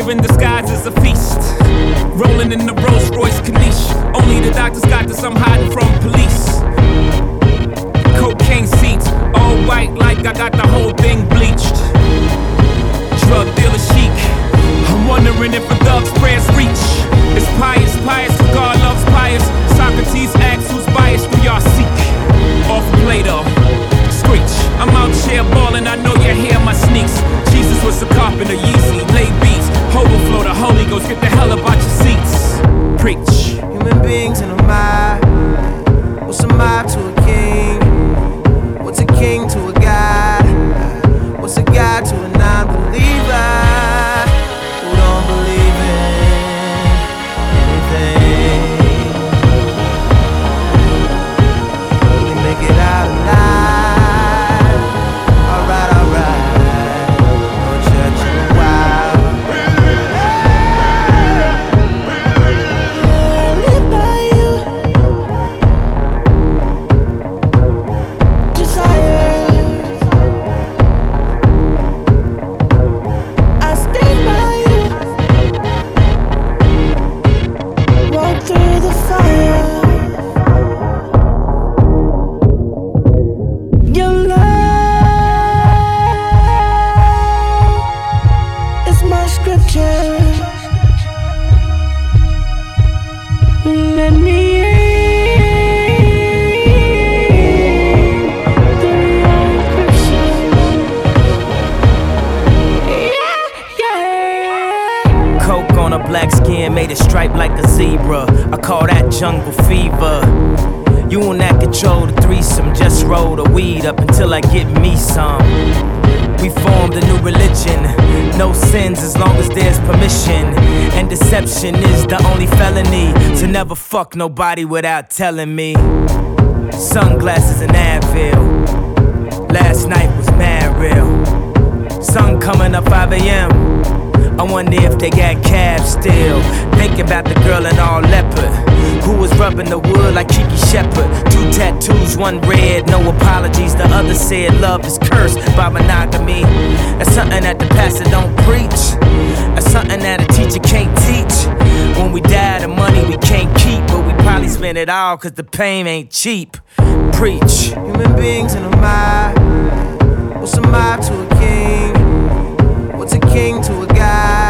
Pleasure in disguise is a feast. Rolling in the Rolls Royce Caniche. Only the doctors got this, I'm hiding from police. Cocaine seats, all white like I got the whole thing bleached. Drug dealer chic. I'm wondering if a thug's prayers reach. It's pious, cause God loves pious. Socrates asks who's biased through y'all seek. Off Plato, screech. I'm out here ballin', I know you hear my sneaks. Jesus was a carpenter, Yeezy, lay beats. Overflow the Holy Ghost, get the hell up out your seats. Preach. Human beings in a mob. What's a mob to a king? What's a king to a god? What's a god to a non-believer who don't believe in anything? Really make it out alive. Alright, alright. No church in a while. Live by you. Desire. I stand by you. Walk through the fire. Your love is my scripture. Let me in through your encryption. Yeah. Coke on a black skin, made it stripe like a zebra. I call that jungle fever. You and that control the threesome. Just roll the weed up until I get me some. We formed a new religion. No sins as long as there's permission. And deception is the only felony. To never fuck nobody without telling me. Sunglasses and Advil. Last night was mad real. Sun coming up 5 a.m. I wonder if they got cabs still. Thinking about the girl in all leopard who was rubbing the wood like Kiki Shepard. 2 tattoos, 1 red, no apologies. The other said love is cursed by monogamy. That's something that the pastor don't preach. That's something that a teacher can't teach. When we die, the money we can't keep, but we probably spend it all cause the pain ain't cheap. Preach. Human beings in a mob. What's a mob to a king? What's a king to a god?